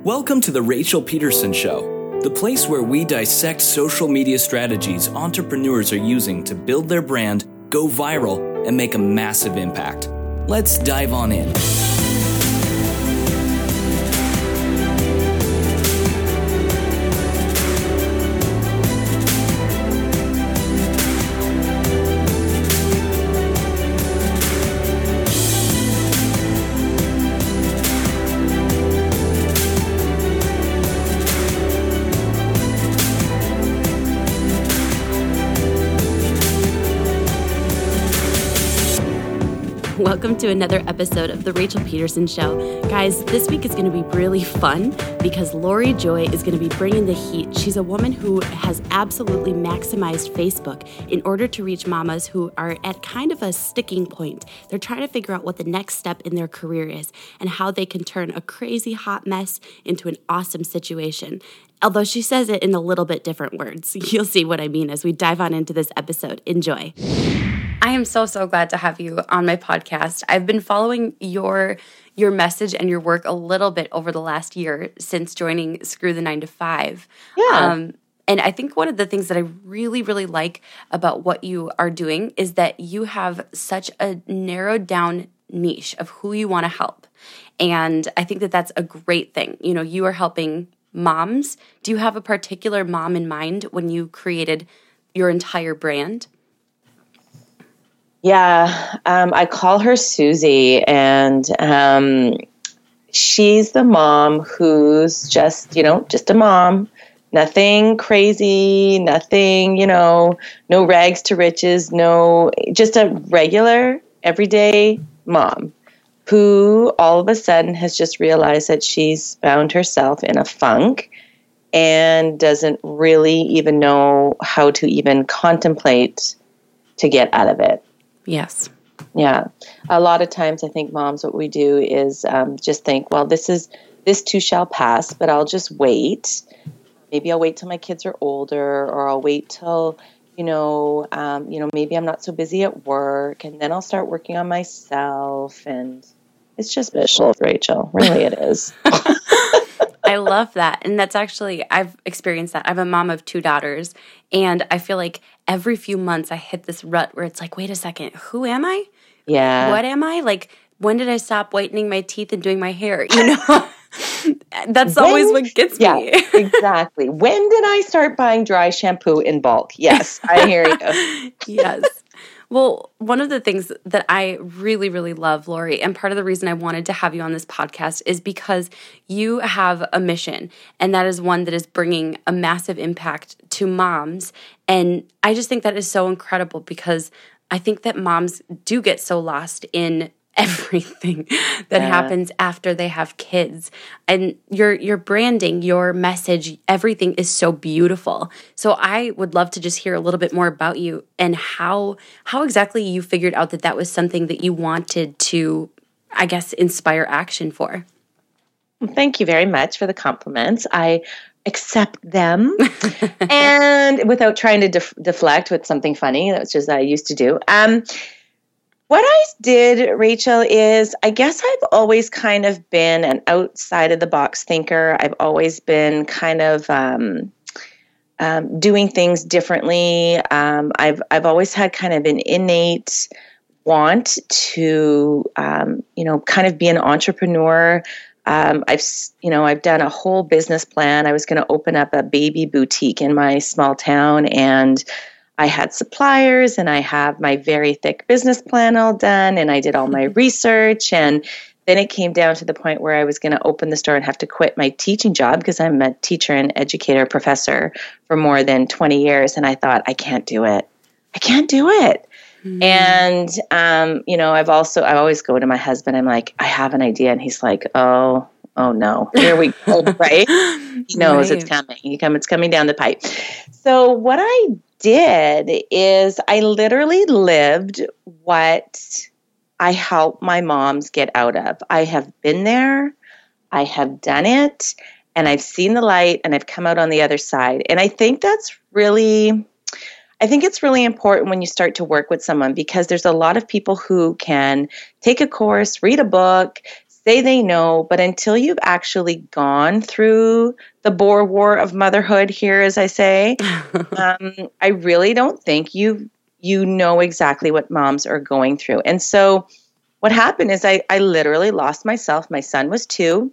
Welcome to the Rachel Peterson Show, the place where we dissect social media strategies entrepreneurs are using to build their brand, go viral, and make a massive impact. Let's dive on in. Welcome to another episode of The Rachel Peterson Show. Guys, this week is going to be really fun because Lori Joy is going to be bringing the heat. She's a woman who has absolutely maximized Facebook in order to reach mamas who are at kind of a sticking point. They're trying to figure out what the next step in their career is and how they can turn a crazy hot mess into an awesome situation. Although she says it in a little bit different words. You'll see what I mean as we dive on into this episode. Enjoy. I am so glad to have you on my podcast. I've been following your message and your work a little bit over the last year since joining Screw the 9 to 5. Yeah. And I think one of the things that I really like about what you are doing is that you have such a narrowed down niche of who you want to help. And I think that that's a great thing. You know, you are helping moms. Do you have a particular mom in mind when you created your entire brand? Yeah, I call her Susie, and she's the mom who's just a mom, nothing crazy, nothing, no rags to riches, just a regular, everyday mom who all of a sudden has just realized that she's found herself in a funk and doesn't really even know how to even contemplate to get out of it. Yes. Yeah. A lot of times I think moms, what we do is just think, well, this too shall pass, but I'll just wait. Maybe I'll wait till my kids are older, or I'll wait till, maybe I'm not so busy at work, and then I'll start working on myself. And it's just visual, Rachel. Really it is. I love that. And that's actually, I've experienced that. I'm a mom of 2 daughters, and I feel like every few months I hit this rut where it's like, wait a second, who am I? Yeah. What am I? Like, when did I stop whitening my teeth and doing my hair? That's always what gets me. Yeah, exactly. When did I start buying dry shampoo in bulk? Yes, I hear you. Yes. Well, one of the things that I really love, Lori, and part of the reason I wanted to have you on this podcast is because you have a mission, and that is one that is bringing a massive impact to moms. And I just think that is so incredible because I think that moms do get so lost in everything that happens after they have kids. And your branding, your message, everything is so beautiful. So I would love to just hear a little bit more about you and how exactly you figured out that was something that you wanted to, I guess, inspire action for. Well, thank you very much for the compliments. I accept them. And without trying to deflect with something funny, that's just I used to do. What I did, Rachel, is I guess I've always kind of been an outside of the box thinker. I've always been kind of doing things differently. I've always had kind of an innate want to, kind of be an entrepreneur. I've done a whole business plan. I was going to open up a baby boutique in my small town, and I had suppliers, and I have my very thick business plan all done, and I did all my research, and then it came down to the point where I was going to open the store and have to quit my teaching job because I'm a teacher and educator professor for more than 20 years, and I thought, I can't do it. Mm-hmm. And, I always go to my husband, I'm like, I have an idea, and he's like, oh no, here we go, right? He knows It's coming. It's coming down the pipe. So what I did is I literally lived what I help my moms get out of. I have been there, I have done it, and I've seen the light, and I've come out on the other side. And I think it's really important when you start to work with someone, because there's a lot of people who can take a course, read a book, say they know, but until you've actually gone through the Boer War of motherhood here, as I say, I really don't think you know exactly what moms are going through. And so what happened is I literally lost myself. My son was 2.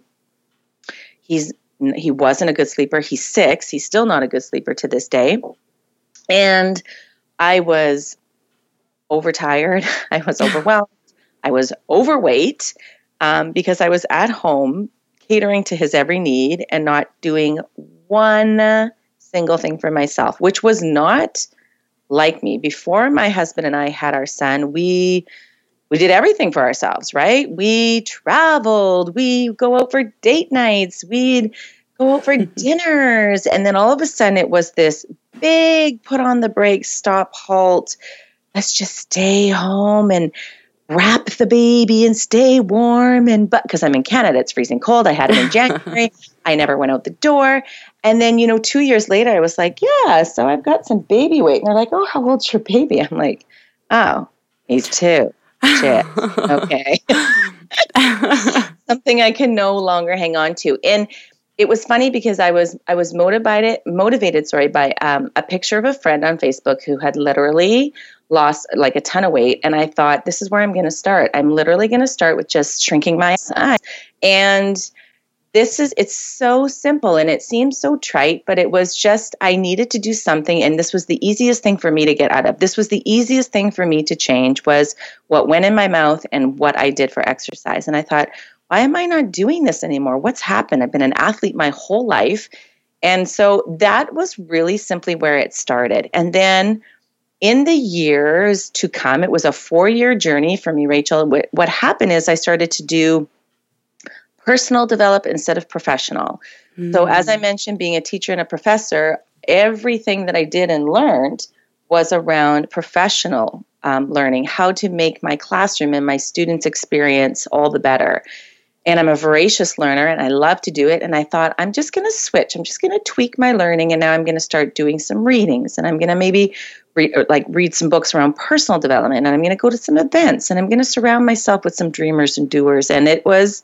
He wasn't a good sleeper. He's 6. He's still not a good sleeper to this day. And I was overtired. I was overwhelmed. I was overweight because I was at home catering to his every need and not doing one single thing for myself, which was not like me. Before my husband and I had our son, we did everything for ourselves, right? We traveled, we go out for date nights, we'd go out for dinners. And then all of a sudden it was this big put on the brakes, stop, halt. Let's just stay home and wrap the baby and stay warm. But because I'm in Canada, it's freezing cold. I had him in January. I never went out the door. And then, 2 years later, I was like, yeah, so I've got some baby weight. And they're like, oh, how old's your baby? I'm like, oh, he's 2. Shit. Okay. Something I can no longer hang on to. And it was funny because I was motivated by a picture of a friend on Facebook who had literally lost like a ton of weight. And I thought, this is where I'm going to start. I'm literally going to start with just shrinking my size. And it's so simple and it seems so trite, but it was just, I needed to do something. And this was the easiest thing for me to get out of. This was the easiest thing for me to change was what went in my mouth and what I did for exercise. And I thought, why am I not doing this anymore? What's happened? I've been an athlete my whole life. And so that was really simply where it started. And then in the years to come, it was a 4-year journey for me, Rachel. What happened is I started to do personal development instead of professional. So as I mentioned, being a teacher and a professor, everything that I did and learned was around professional learning, how to make my classroom and my students' experience all the better. And I'm a voracious learner and I love to do it. And I thought, I'm just going to switch. I'm just going to tweak my learning. And now I'm going to start doing some readings. And I'm going to maybe read some books around personal development. And I'm going to go to some events. And I'm going to surround myself with some dreamers and doers. And it was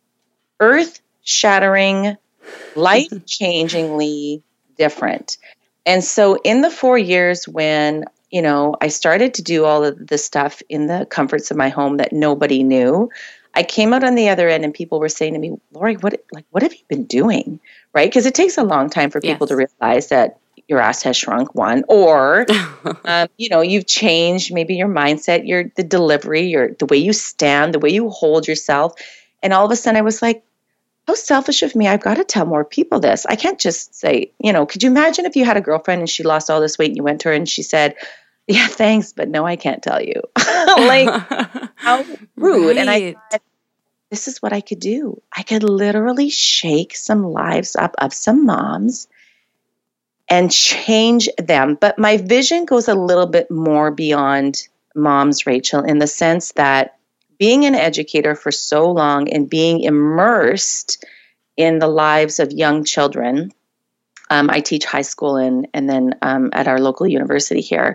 earth-shattering, life-changingly different. And so in the 4 years when, I started to do all of this stuff in the comforts of my home that nobody knew, I came out on the other end and people were saying to me, Lori, what have you been doing? Right? Because it takes a long time for people to realize that your ass has shrunk, one, or, you've changed maybe your mindset, the delivery, the way you stand, the way you hold yourself. And all of a sudden I was like, how selfish of me. I've got to tell more people this. I can't just say, could you imagine if you had a girlfriend and she lost all this weight and you went to her and she said, yeah, thanks, but no, I can't tell you. Like, how rude. Right. And I thought, this is what I could do. I could literally shake some lives up of some moms and change them. But my vision goes a little bit more beyond moms, Rachel, in the sense that being an educator for so long and being immersed in the lives of young children, I teach high school and then at our local university here.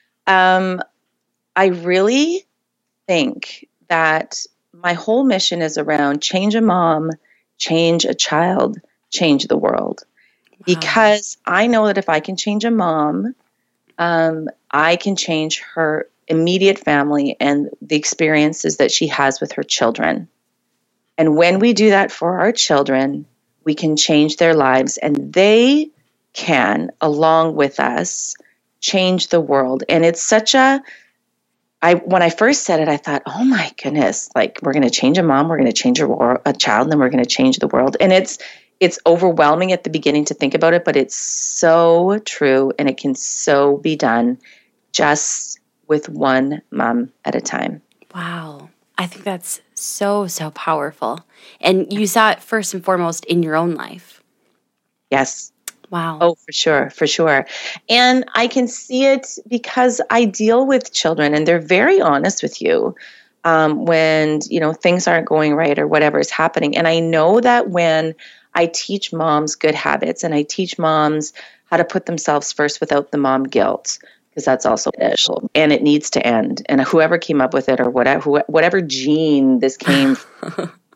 I really think that my whole mission is around change a mom, change a child, change the world. Wow. Because I know that if I can change a mom, I can change her immediate family and the experiences that she has with her children. And when we do that for our children, we can change their lives and they can, along with us, change the world. And it's when I first said it, I thought, oh my goodness, like we're going to change a mom, we're going to change a child, and then we're going to change the world. And it's overwhelming at the beginning to think about it, but it's so true and it can so be done just with one mom at a time. Wow. I think that's so, so powerful. And you saw it first and foremost in your own life. Yes. Wow. Oh, for sure. And I can see it because I deal with children and they're very honest with you when, things aren't going right or whatever is happening. And I know that when I teach moms good habits and I teach moms how to put themselves first without the mom guilt, because that's also issue, and it needs to end. And whoever came up with it or whatever gene this came from,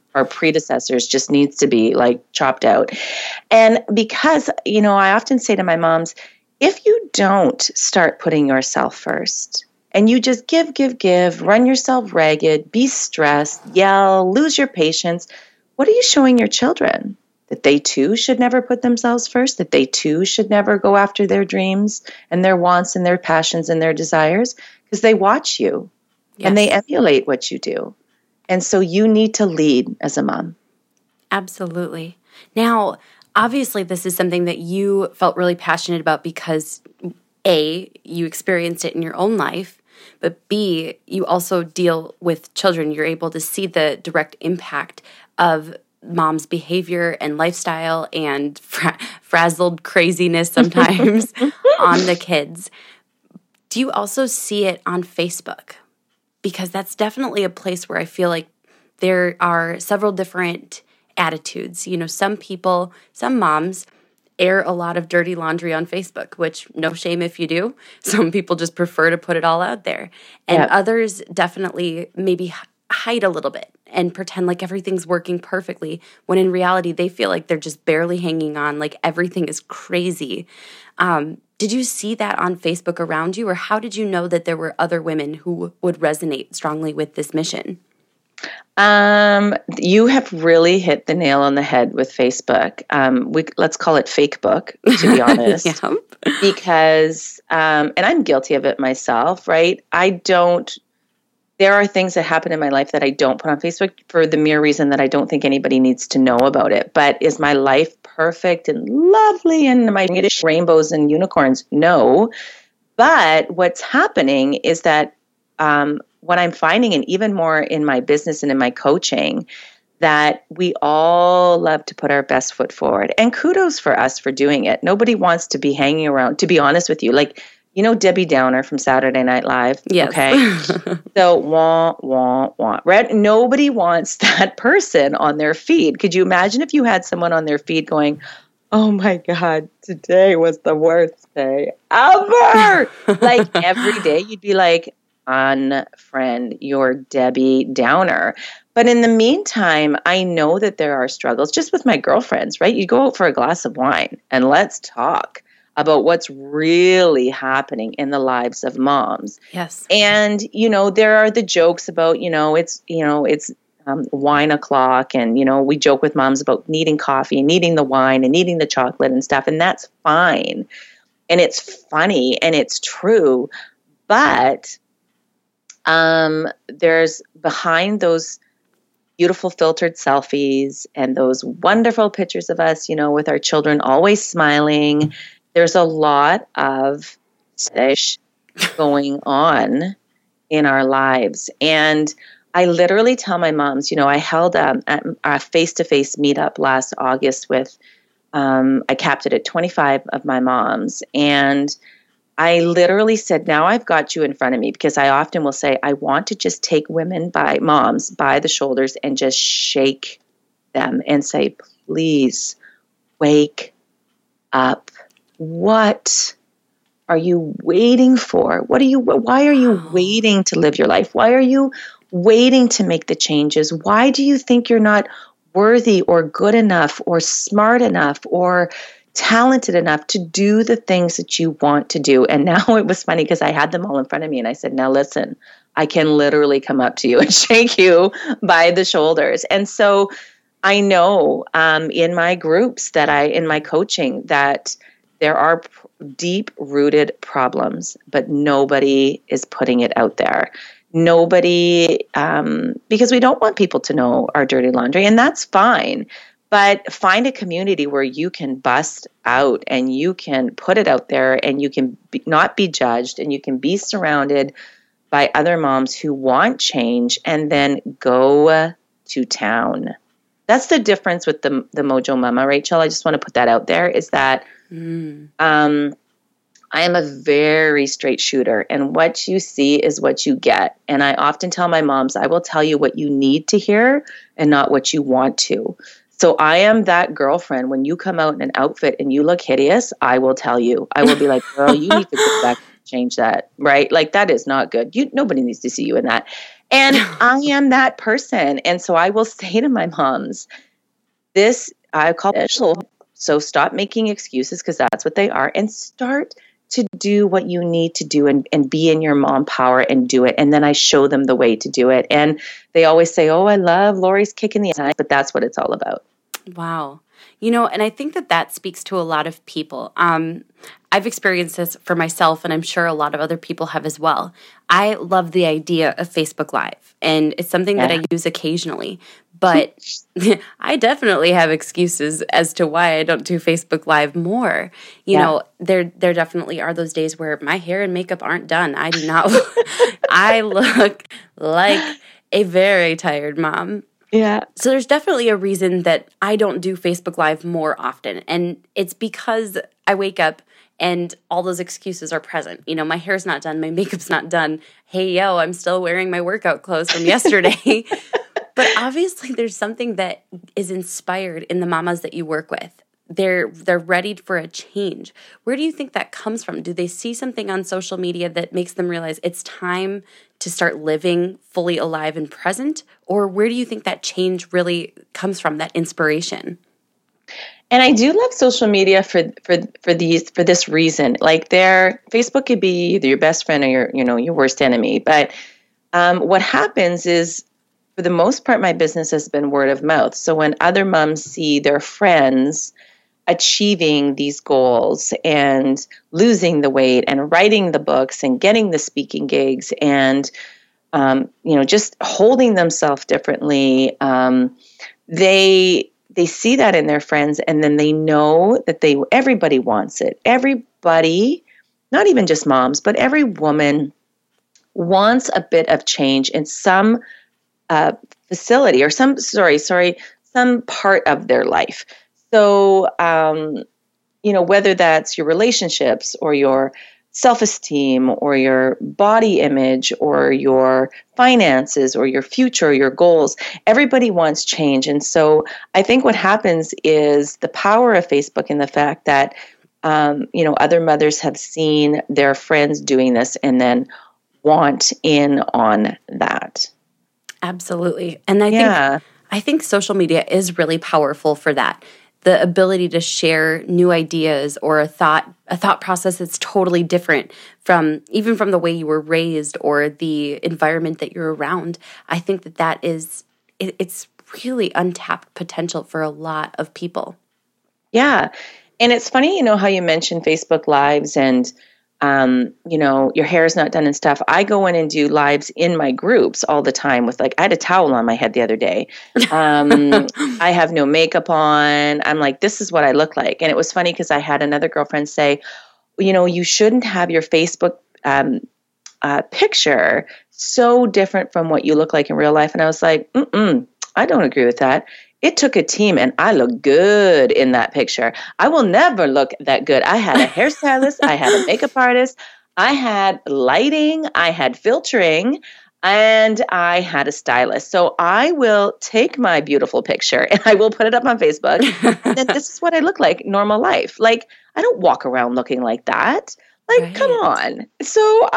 our predecessors just needs to be like chopped out. And because, I often say to my moms, if you don't start putting yourself first and you just give, run yourself ragged, be stressed, yell, lose your patience, what are you showing your children? That they too should never put themselves first, that they too should never go after their dreams and their wants and their passions and their desires, because they watch you and they emulate what you do. And so you need to lead as a mom. Absolutely. Now, obviously, this is something that you felt really passionate about because A, you experienced it in your own life, but B, you also deal with children. You're able to see the direct impact of mom's behavior and lifestyle and frazzled craziness sometimes on the kids. Do you also see it on Facebook? Because that's definitely a place where I feel like there are several different attitudes. Some people, some moms air a lot of dirty laundry on Facebook, which no shame if you do. Some people just prefer to put it all out there. And others definitely maybe hide a little bit and pretend like everything's working perfectly, when in reality they feel like they're just barely hanging on, like everything is crazy. Did you see that on Facebook around you, or how did you know that there were other women who would resonate strongly with this mission? You have really hit the nail on the head with Facebook. Let's call it fake book, to be honest, because, and I'm guilty of it myself, right? There are things that happen in my life that I don't put on Facebook for the mere reason that I don't think anybody needs to know about it. But is my life perfect and lovely and my rainbows and unicorns? No. But what's happening is that what I'm finding, and even more in my business and in my coaching, that we all love to put our best foot forward. And kudos for us for doing it. Nobody wants to be hanging around, to be honest with you. Like, Debbie Downer from Saturday Night Live? Yes. Okay. So, wah. Right? Nobody wants that person on their feed. Could you imagine if you had someone on their feed going, oh my God, today was the worst day ever? Like every day you'd be like, unfriend your Debbie Downer. But in the meantime, I know that there are struggles just with my girlfriends, right? You go out for a glass of wine and let's talk about what's really happening in the lives of moms. Yes. And, there are the jokes about, it's wine o'clock. And, we joke with moms about needing coffee and needing the wine and needing the chocolate and stuff. And that's fine. And it's funny and it's true. But there's behind those beautiful filtered selfies and those wonderful pictures of us, with our children always smiling, there's a lot of fish going on in our lives. And I literally tell my moms, I held a face-to-face meetup last August with, I capped it at 25 of my moms. And I literally said, now I've got you in front of me, because I often will say, I want to just take moms by the shoulders and just shake them and say, please wake up. What are you waiting for? Why are you waiting to live your life? Why are you waiting to make the changes? Why do you think you're not worthy or good enough or smart enough or talented enough to do the things that you want to do? And now it was funny because I had them all in front of me and I said, now listen, I can literally come up to you and shake you by the shoulders. And so I know in my groups in my coaching that there are deep-rooted problems, but nobody is putting it out there. Nobody, because we don't want people to know our dirty laundry, and that's fine. But find a community where you can bust out and you can put it out there and you can not be judged and you can be surrounded by other moms who want change and then go to town. That's the difference with the Mojo Mama, Rachel. I just want to put that out there, is that I am a very straight shooter, and what you see is what you get. And I often tell my moms, I will tell you what you need to hear and not what you want to. So I am that girlfriend. When you come out in an outfit and you look hideous, I will tell you. I will be like, girl, you need to go back to the change that, right? Like that is not good. Nobody needs to see you in that. And I am that person. And so I will say to my moms, I call it, so stop making excuses because that's what they are, and start to do what you need to do and be in your mom power and do it. And then I show them the way to do it. And they always say, oh, I love Lori's kicking the ass, but that's what it's all about. Wow. And I think that speaks to a lot of people. I've experienced this for myself, and I'm sure a lot of other people have as well. I love the idea of Facebook Live, and it's something that I use occasionally. But I definitely have excuses as to why I don't do Facebook Live more. You know, there definitely are those days where my hair and makeup aren't done. I do not. I look like a very tired mom. Yeah. So there's definitely a reason that I don't do Facebook Live more often. And it's because I wake up and all those excuses are present. My hair's not done. My makeup's not done. Hey, yo, I'm still wearing my workout clothes from yesterday. But obviously there's something that is inspired in the mamas that you work with. They're ready for a change. Where do you think that comes from? Do they see something on social media that makes them realize it's time to start living fully alive and present? Or where do you think that change really comes from, that inspiration? And I do love social media for this reason. Like Facebook could be either your best friend or your worst enemy. But what happens is, for the most part, my business has been word of mouth. So when other moms see their friends achieving these goals and losing the weight and writing the books and getting the speaking gigs and just holding themselves differently, they see that in their friends, and then they know that everybody wants it. Everybody, not even just moms, but every woman wants a bit of change in some facility or some part of their life. So, whether that's your relationships or your self-esteem or your body image or your finances or your future, your goals, everybody wants change. And so I think what happens is the power of Facebook and the fact that, other mothers have seen their friends doing this and then want in on that. Absolutely. And I think social media is really powerful for that. The ability to share new ideas or a thought process that's totally different from the way you were raised or the environment that you're around. I think that is it's really untapped potential for a lot of people. Yeah. And it's funny, how you mentioned Facebook Lives and your hair is not done and stuff. I go in and do lives in my groups all the time with I had a towel on my head the other day. I have no makeup on. I'm like, this is what I look like. And it was funny because I had another girlfriend say, you shouldn't have your Facebook picture so different from what you look like in real life. And I was like, I don't agree with that. It took a team, and I look good in that picture. I will never look that good. I had a hairstylist. I had a makeup artist. I had lighting. I had filtering. And I had a stylist. So I will take my beautiful picture and I will put it up on Facebook. And then this is what I look like normal life. I don't walk around looking like that. Right. Come on. So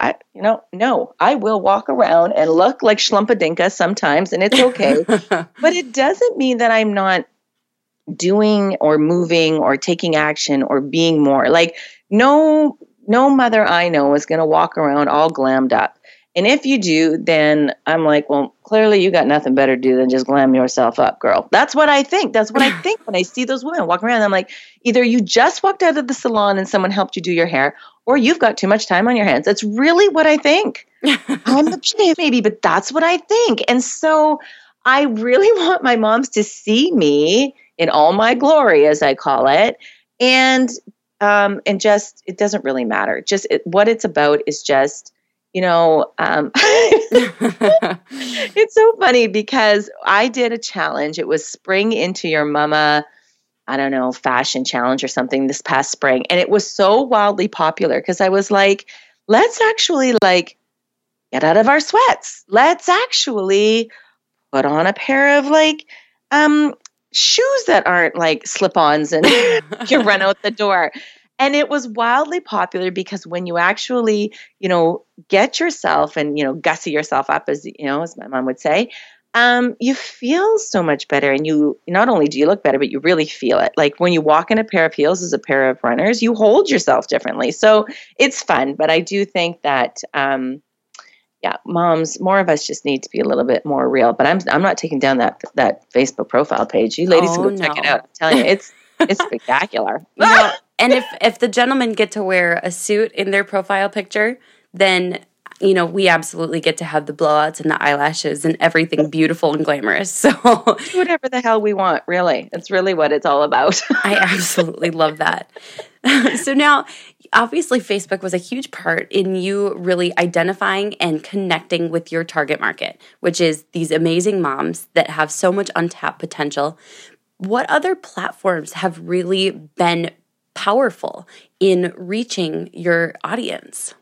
no, I will walk around and look like Schlumpadinka sometimes, and it's okay. But it doesn't mean that I'm not doing or moving or taking action or being more. No mother I know is going to walk around all glammed up. And if you do, then I'm like, well, clearly you got nothing better to do than just glam yourself up, girl. That's what I think. That's what I think when I see those women walking around. I'm like, either you just walked out of the salon and someone helped you do your hair, or you've got too much time on your hands. That's really what I think. I'm the chick, maybe, but that's what I think. And so I really want my moms to see me in all my glory, as I call it. And just, it doesn't really matter. Just what it's about is just, it's so funny because I did a challenge. It was Spring Into Your Mama, fashion challenge or something this past spring. And it was so wildly popular because I was like, let's actually get out of our sweats. Let's actually put on a pair of shoes that aren't slip-ons and you run out the door. And it was wildly popular because when you actually, get yourself and, gussy yourself up, as my mom would say, you feel so much better. And you, not only do you look better, but you really feel it. Like when you walk in a pair of heels as a pair of runners, you hold yourself differently. So it's fun. But I do think that, moms, more of us just need to be a little bit more real. But I'm not taking down that Facebook profile page. You ladies can go check it out. I'm telling you, it's spectacular. And if the gentlemen get to wear a suit in their profile picture, then we absolutely get to have the blowouts and the eyelashes and everything beautiful and glamorous. So whatever the hell we want, really. It's really what it's all about. I absolutely love that. So now, obviously, Facebook was a huge part in you really identifying and connecting with your target market, which is these amazing moms that have so much untapped potential. What other platforms have really been powerful in reaching your audience?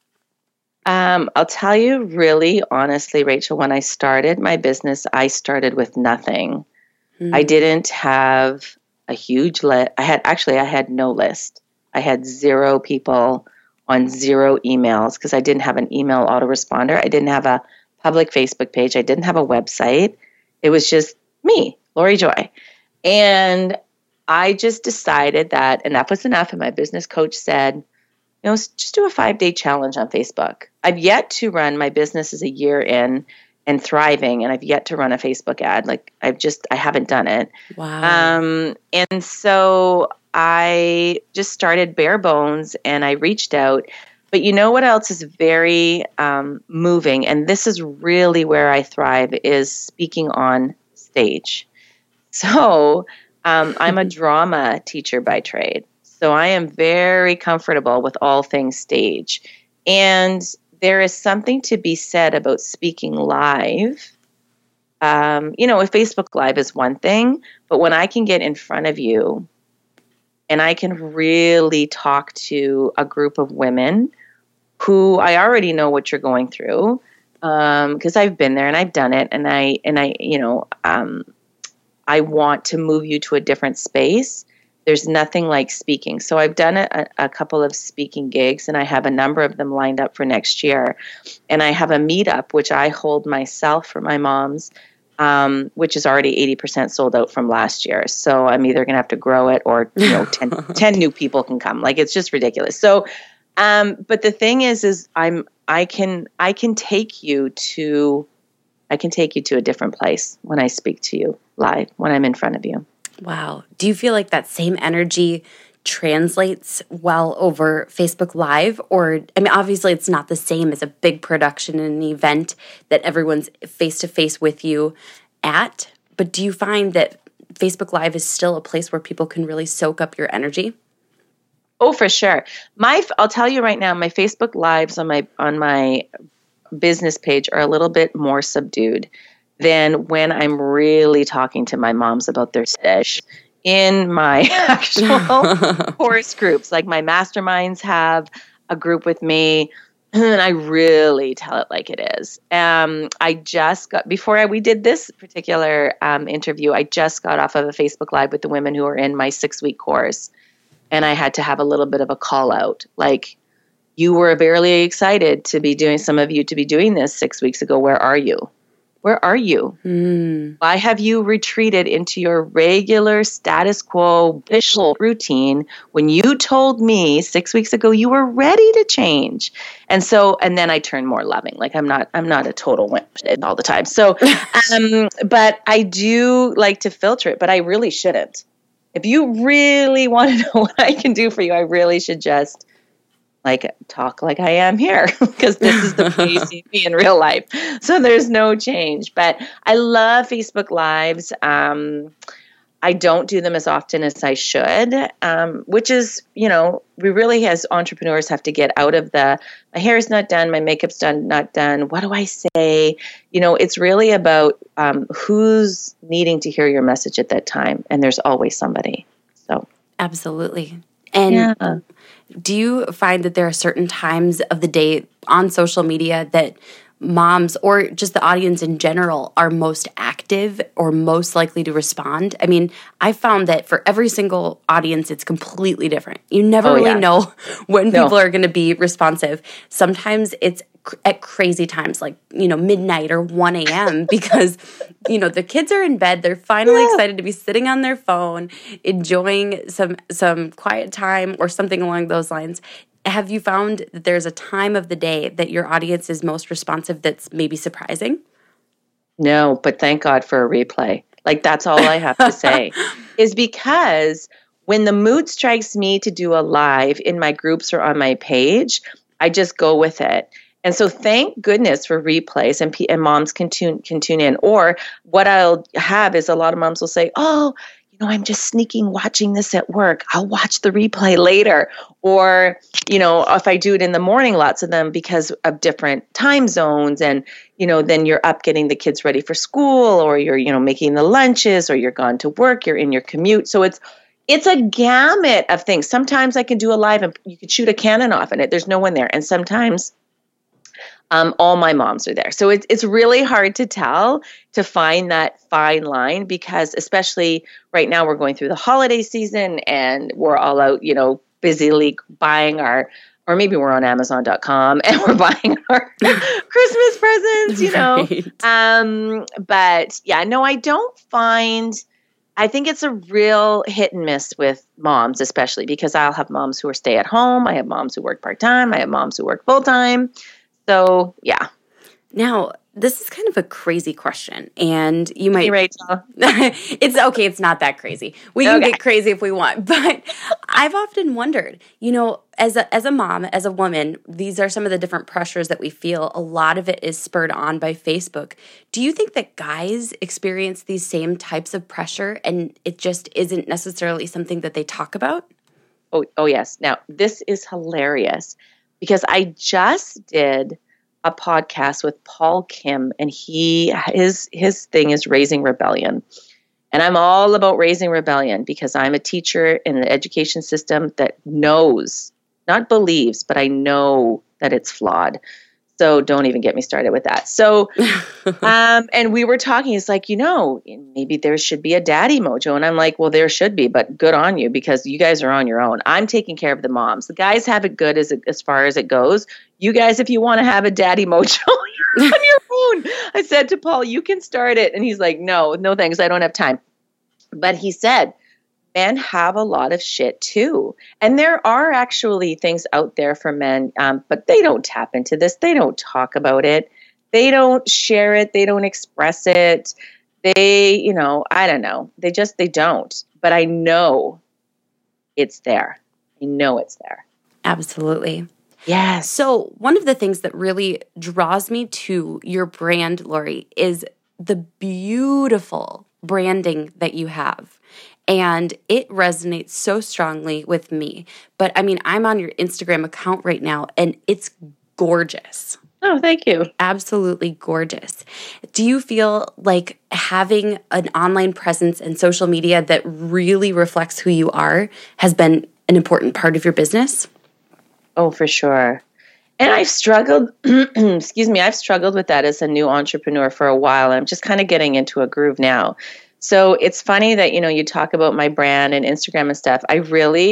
I'll tell you really honestly, Rachel, when I started my business, I started with nothing. I didn't have a huge list. I had no list. I had 0 people on 0 emails because I didn't have an email autoresponder. I didn't have a public Facebook page. I didn't have a website. It was just me, Lori Joy. And I just decided that enough was enough. And my business coach said, just do a 5-day challenge on Facebook. I've yet to run, my business is a year in and thriving, and I've yet to run a Facebook ad. Like I haven't done it. Wow. And so I just started bare bones and I reached out. But you know what else is very moving? And this is really where I thrive, is speaking on stage. So I'm a drama teacher by trade. So I am very comfortable with all things stage. And there is something to be said about speaking live. A Facebook Live is one thing, but when I can get in front of you and I can really talk to a group of women who I already know what you're going through, because I've been there and I've done it, and I want to move you to a different space. There's nothing like speaking. So I've done a couple of speaking gigs, and I have a number of them lined up for next year. And I have a meetup, which I hold myself for my moms, which is already 80% sold out from last year. So I'm either going to have to grow it or 10 new people can come. Like, it's just ridiculous. So, but the thing is I can take you to a different place when I speak to you live, when I'm in front of you. Wow. Do you feel like that same energy translates well over Facebook Live? Or, obviously it's not the same as a big production and an event that everyone's face-to-face with you at, but do you find that Facebook Live is still a place where people can really soak up your energy? Oh, for sure. I'll tell you right now, my Facebook Lives on my business page are a little bit more subdued than when I'm really talking to my moms about their stash in my actual course groups. Like my masterminds have a group with me, and I really tell it like it is. I just got, we did this particular interview, I just got off of a Facebook Live with the women who are in my 6-week course, and I had to have a little bit of a call out. Like, you were barely excited to be doing, some of you to be doing this 6 weeks ago. Where are you? Where are you? Why have you retreated into your regular status quo visual routine when you told me 6 weeks ago you were ready to change? And then I turn more loving. Like I'm not a total wimp all the time. So, but I do like to filter it, but I really shouldn't. If you really want to know what I can do for you, I really should just talk like I am here, because this is the way you see me in real life. So there's no change. But I love Facebook Lives. I don't do them as often as I should, which is, we really as entrepreneurs have to get out of my hair's not done, my makeup's not done. What do I say? It's really about who's needing to hear your message at that time. And there's always somebody. So absolutely. And do you find that there are certain times of the day on social media that moms or just the audience in general are most active or most likely to respond? I mean, I found that for every single audience, it's completely different. You never really know when people are going to be responsive. Sometimes it's at crazy times, like, midnight or 1 a.m. because, the kids are in bed. They're finally excited to be sitting on their phone, enjoying some quiet time or something along those lines. Have you found that there's a time of the day that your audience is most responsive that's maybe surprising? No, but thank God for a replay. Like, that's all I have to say is because when the mood strikes me to do a live in my groups or on my page, I just go with it. And so thank goodness for replays and moms can tune in. Or what I'll have is a lot of moms will say, oh, I'm just sneaking watching this at work. I'll watch the replay later. Or, if I do it in the morning, lots of them because of different time zones. And, then you're up getting the kids ready for school, or you're, making the lunches, or you're gone to work, you're in your commute. So it's a gamut of things. Sometimes I can do a live and you can shoot a cannon off in it. There's no one there. And sometimes all my moms are there. So it's really hard to find that fine line, because especially right now we're going through the holiday season and we're all out, busily buying or maybe we're on Amazon.com and we're buying our Christmas presents, Right. But yeah, no, I think it's a real hit and miss with moms, especially because I'll have moms who are stay at home. I have moms who work part-time. I have moms who work full-time. So, yeah. Now, this is kind of a crazy question, and you might... Hey, Rachel. It's okay. It's not that crazy. We can get crazy if we want, but I've often wondered, as a mom, as a woman, these are some of the different pressures that we feel. A lot of it is spurred on by Facebook. Do you think that guys experience these same types of pressure, and it just isn't necessarily something that they talk about? Oh yes. Now, this is hilarious, because I just did a podcast with Paul Kim, and his thing is Raising Rebellion. And I'm all about raising rebellion because I'm a teacher in the education system that knows, not believes, but I know that it's flawed. So don't even get me started with that. So, and we were talking, it's like, maybe there should be a daddy mojo. And I'm like, well, there should be, but good on you, because you guys are on your own. I'm taking care of the moms. The guys have it good as far as it goes. You guys, if you want to have a daddy mojo, you're on your own. I said to Paul, you can start it. And he's like, no thanks. I don't have time. But he said, men have a lot of shit too. And there are actually things out there for men, but they don't tap into this. They don't talk about it. They don't share it. They don't express it. They, I don't know. They don't. But I know it's there. I know it's there. Absolutely. Yes. So one of the things that really draws me to your brand, Lori, is the beautiful branding that you have. And it resonates so strongly with me. But I mean, I'm on your Instagram account right now, and it's gorgeous. Oh, thank you. Absolutely gorgeous. Do you feel like having an online presence and social media that really reflects who you are has been an important part of your business? Oh, for sure. And I've struggled, I've struggled with that as a new entrepreneur for a while. I'm just kind of getting into a groove now. So it's funny that, you talk about my brand and Instagram and stuff. I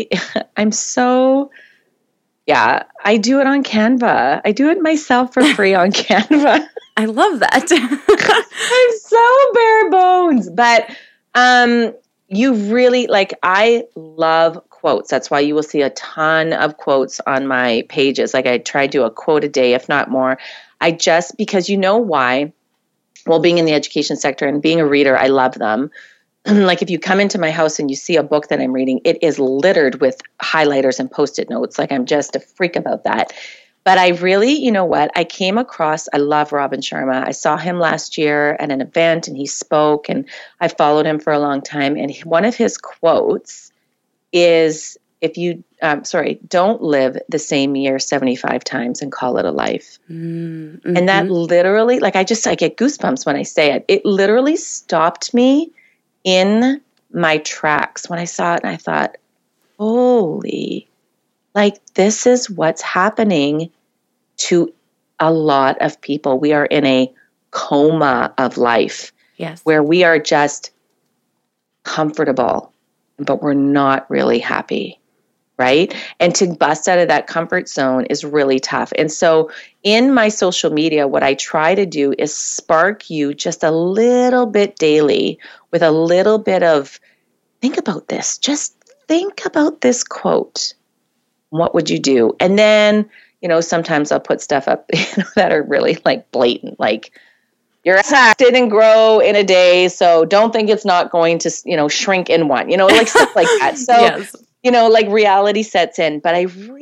do it on Canva. I do it myself for free on Canva. I love that. I'm so bare bones. But you really, I love quotes. That's why you will see a ton of quotes on my pages. Like, I try to do a quote a day, if not more. Because you know why? Well, being in the education sector and being a reader, I love them. Like, if you come into my house and you see a book that I'm reading, it is littered with highlighters and Post-it notes. Like, I'm just a freak about that. But I really, I came across, I love Robin Sharma. I saw him last year at an event and he spoke, and I followed him for a long time. And one of his quotes is, don't live the same year 75 times and call it a life. Mm-hmm. And that literally, I get goosebumps when I say it. It literally stopped me in my tracks when I saw it, and I thought, holy, this is what's happening to a lot of people, we are in a coma of life. Yes. Where we are just comfortable, but we're not really happy, right? And to bust out of that comfort zone is really tough. And so in my social media, what I try to do is spark you just a little bit daily with a little bit of, think about this. Just think about this quote. What would you do? And then, sometimes I'll put stuff up that are really like blatant, like, your ass didn't grow in a day, so don't think it's not going to, shrink in one, like stuff like that. So, Yes. Like reality sets in. But I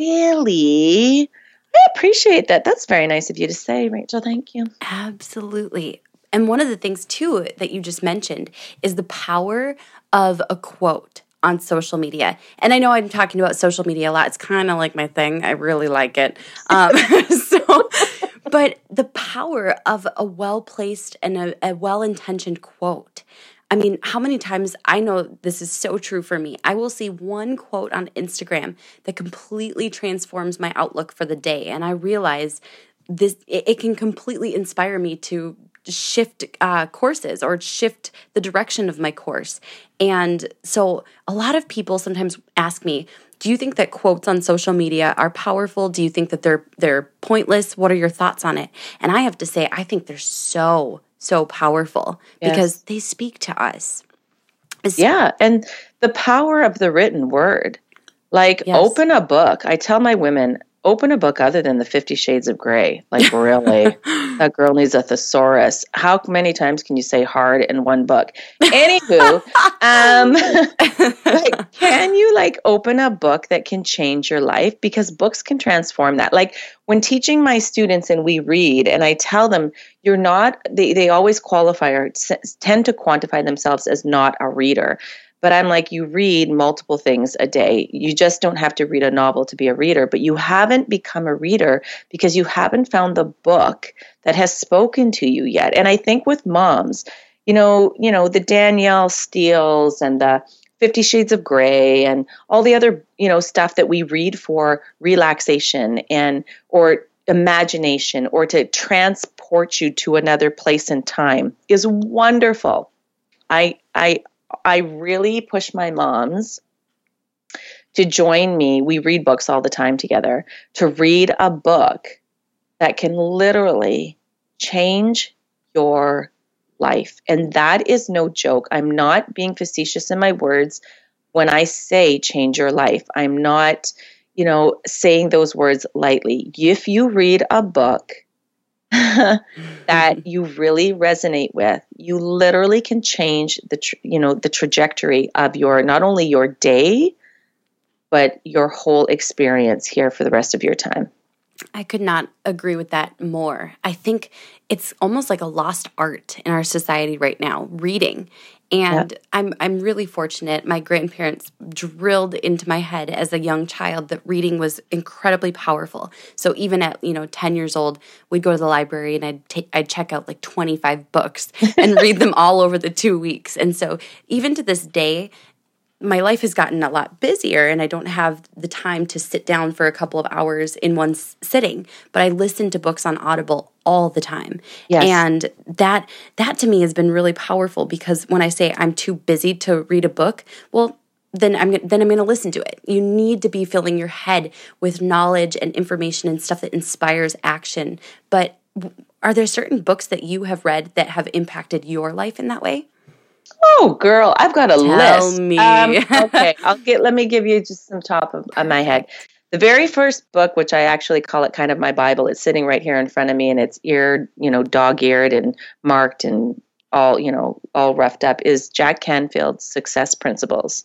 appreciate that. That's very nice of you to say, Rachel. Thank you. Absolutely. And one of the things, too, that you just mentioned is the power of a quote on social media. And I know I'm talking about social media a lot. It's kind of like my thing. I really like it. But the power of a well-placed and a well-intentioned quote. I mean, how many times, I know this is so true for me, I will see one quote on Instagram that completely transforms my outlook for the day. And I realize it can completely inspire me to shift courses or shift the direction of my course. And so a lot of people sometimes ask me, do you think that quotes on social media are powerful? Do you think that they're pointless? What are your thoughts on it? And I have to say, I think they're so powerful because they speak to us. Yeah, and the power of the written word. Like, open a book. I tell my women, open a book other than the 50 Shades of Grey. Like, really, that girl needs a thesaurus. How many times can you say hard in one book? Anywho, like, can you open a book that can change your life? Because books can transform that. Like, when teaching my students and we read, and I tell them, you're not, they always qualify or tend to quantify themselves as not a reader. But I'm like, you read multiple things a day. You just don't have to read a novel to be a reader, but you haven't become a reader because you haven't found the book that has spoken to you yet. And I think with moms, the Danielle Steels and the 50 Shades of Grey and all the other, stuff that we read for relaxation or imagination or to transport you to another place and time is wonderful. I really push my moms to join me. We read books all the time together, to read a book that can literally change your life. And that is no joke. I'm not being facetious in my words when I say change your life. I'm not, saying those words lightly. If you read a book that you really resonate with, you literally can change the trajectory of not only your day, but your whole experience here for the rest of your time. I could not agree with that more. I think it's almost like a lost art in our society right now, reading. And I'm really fortunate. My grandparents drilled into my head as a young child that reading was incredibly powerful. So even at 10 years old, we'd go to the library and I'd check out like 25 books and read them all over the 2 weeks. And so even to this day, my life has gotten a lot busier and I don't have the time to sit down for a couple of hours in one sitting, but I listen to books on Audible all the time. Yes. And that to me has been really powerful because when I say I'm too busy to read a book, well, then I'm going to listen to it. You need to be filling your head with knowledge and information and stuff that inspires action. But are there certain books that you have read that have impacted your life in that way? Oh, girl, I've got a list. Tell me. Okay, let me give you just some top of my head. The very first book, which I actually call it kind of my Bible, it's sitting right here in front of me, and it's dog-eared and marked and all roughed up, is Jack Canfield's Success Principles,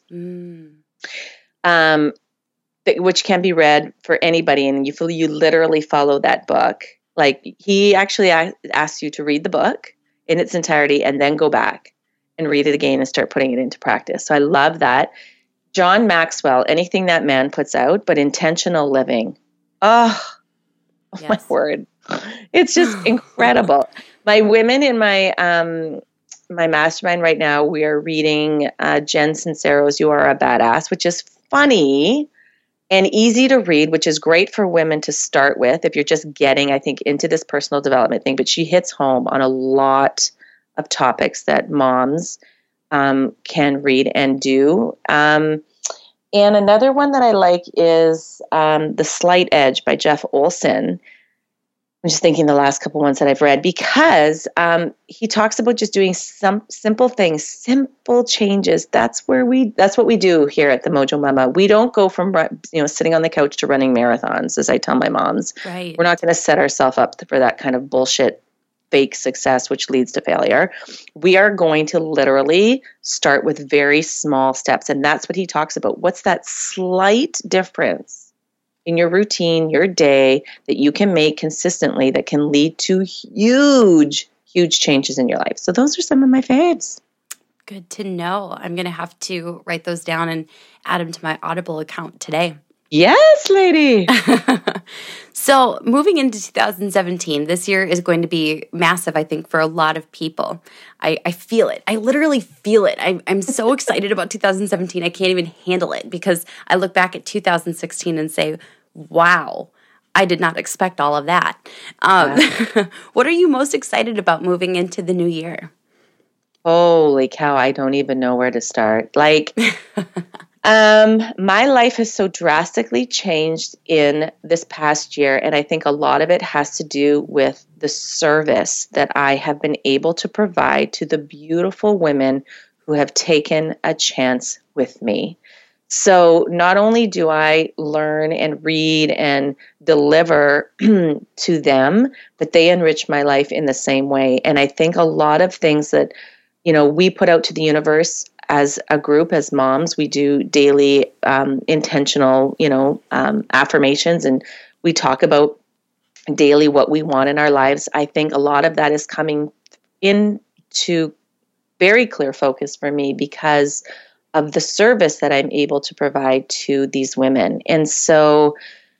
which can be read for anybody, and you literally follow that book. Like, he actually asks you to read the book in its entirety and then go back and read it again and start putting it into practice. So I love that. John Maxwell, anything that man puts out, but intentional living. Oh yes. My word. It's just incredible. My women in my my mastermind right now, we are reading Jen Sincero's You Are a Badass, which is funny and easy to read, which is great for women to start with if you're just getting, I think, into this personal development thing. But she hits home on a lot of topics that moms can read and do. And another one that I like is The Slight Edge by Jeff Olson. I'm just thinking the last couple ones that I've read, because he talks about just doing some simple things, simple changes. That's what we do here at the Mojo Mama. We don't go from sitting on the couch to running marathons, as I tell my moms. Right. We're not going to set ourselves up for that kind of bullshit fake success, which leads to failure. We are going to literally start with very small steps, and that's what he talks about. What's that slight difference in your routine, your day, that you can make consistently that can lead to huge, huge changes in your life? So those are some of my faves. Good to know. I'm going to have to write those down and add them to my Audible account today. Yes, lady. So moving into 2017, this year is going to be massive, I think, for a lot of people. I feel it. I literally feel it. I'm so excited about 2017. I can't even handle it, because I look back at 2016 and say, wow, I did not expect all of that. What are you most excited about moving into the new year? Holy cow, I don't even know where to start. My life has so drastically changed in this past year, and I think a lot of it has to do with the service that I have been able to provide to the beautiful women who have taken a chance with me. So not only do I learn and read and deliver to them, but they enrich my life in the same way. And I think a lot of things that, we put out to the universe as a group, as moms, we do daily intentional, affirmations, and we talk about daily what we want in our lives. I think a lot of that is coming into very clear focus for me because of the service that I'm able to provide to these women. And so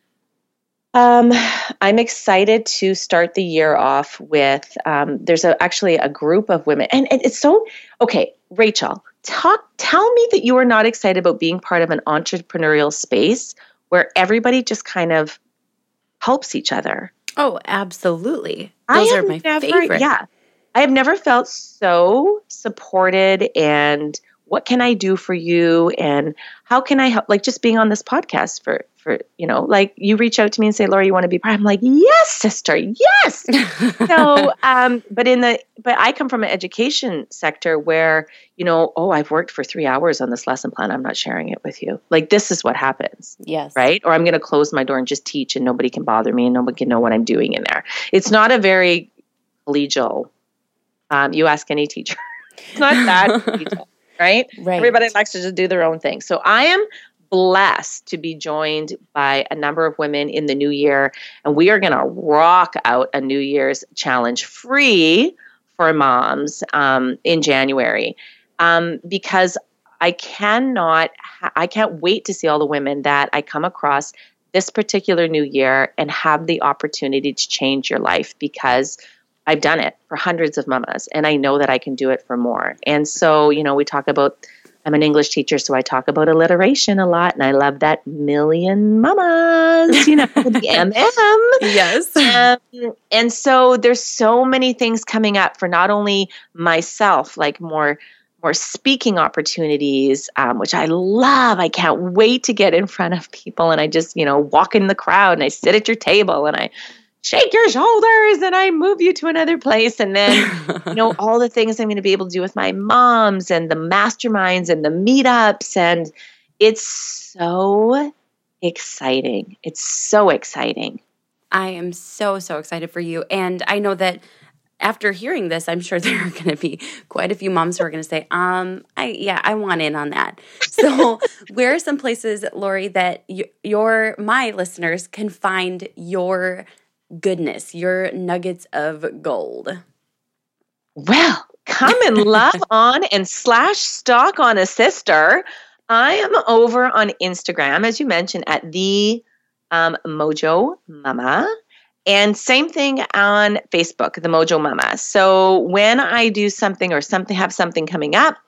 I'm excited to start the year off with, there's actually a group of women, and it's so, okay, Rachel, tell me that you are not excited about being part of an entrepreneurial space where everybody just kind of helps each other. Oh, absolutely. Those are my favorite. Yeah. I have never felt so supported, and what can I do for you? And how can I help? Like just being on this podcast for you reach out to me and say, Lori, you want to be part? I'm like, yes, sister. Yes. So, but I come from an education sector where, I've worked for 3 hours on this lesson plan. I'm not sharing it with you. Like, this is what happens. Yes. Right. Or I'm going to close my door and just teach, and nobody can bother me and nobody can know what I'm doing in there. It's not a very collegial, you ask any teacher. It's not that collegial, right? Right. Everybody likes to just do their own thing. So I am blessed to be joined by a number of women in the new year, and we are going to rock out a New Year's challenge free for moms in January, because I can't wait to see all the women that I come across this particular new year and have the opportunity to change your life, because I've done it for hundreds of mamas, and I know that I can do it for more. And so, we talk about, I'm an English teacher, so I talk about alliteration a lot, and I love that million mamas, the MM. Yes. And so there's so many things coming up for not only myself, like more speaking opportunities, which I love. I can't wait to get in front of people, and I just, walk in the crowd, and I sit at your table, and I shake your shoulders, and I move you to another place. And then, all the things I'm going to be able to do with my moms, and the masterminds and the meetups. And it's so exciting. It's so exciting. I am so, so excited for you. And I know that after hearing this, I'm sure there are going to be quite a few moms who are going to say, I want in on that. So where are some places, Lori, that my listeners can find your goodness, your nuggets of gold? Well, come and love on and /stalk on a sister. I am over on Instagram, as you mentioned, at the Mojo Mama. And same thing on Facebook, the Mojo Mama. So when I do something or have something coming up,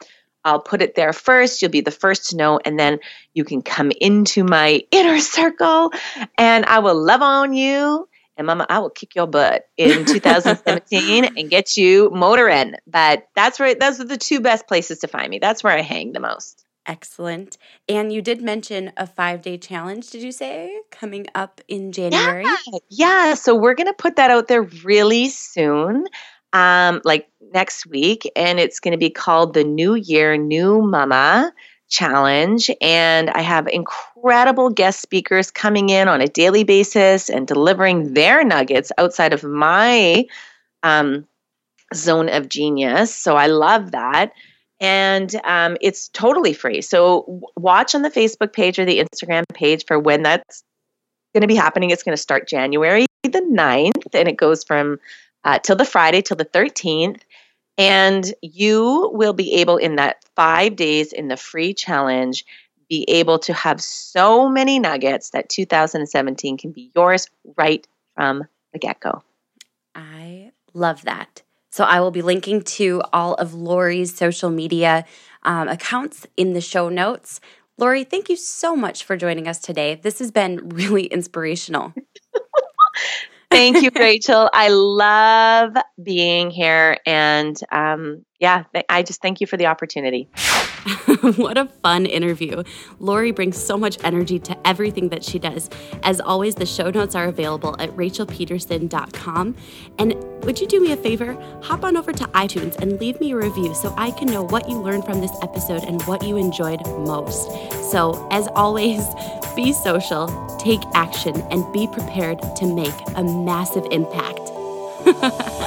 I'll put it there first. You'll be the first to know, and then you can come into my inner circle, and I will love on you. And Mama, I will kick your butt in 2017 and get you motoring. But those are the two best places to find me. That's where I hang the most. Excellent. And you did mention a 5-day challenge, did you say, coming up in January? Yeah. So we're going to put that out there really soon, like next week. And it's going to be called the New Year, New Mama Challenge. And I have incredible guest speakers coming in on a daily basis and delivering their nuggets outside of my zone of genius. So I love that. And it's totally free. So watch on the Facebook page or the Instagram page for when that's going to be happening. It's going to start January the 9th, and it goes from till the Friday, till the 13th. And you will be able, in that 5 days in the free challenge, be able to have so many nuggets that 2017 can be yours right from the get-go. I love that. So I will be linking to all of Lori's social media accounts in the show notes. Lori, thank you so much for joining us today. This has been really inspirational. Thank you, Rachel. I love being here. And I just thank you for the opportunity. What a fun interview. Lori brings so much energy to everything that she does. As always, the show notes are available at rachelpeterson.com. And would you do me a favor? Hop on over to iTunes and leave me a review so I can know what you learned from this episode and what you enjoyed most. So, as always, be social, take action, and be prepared to make a massive impact.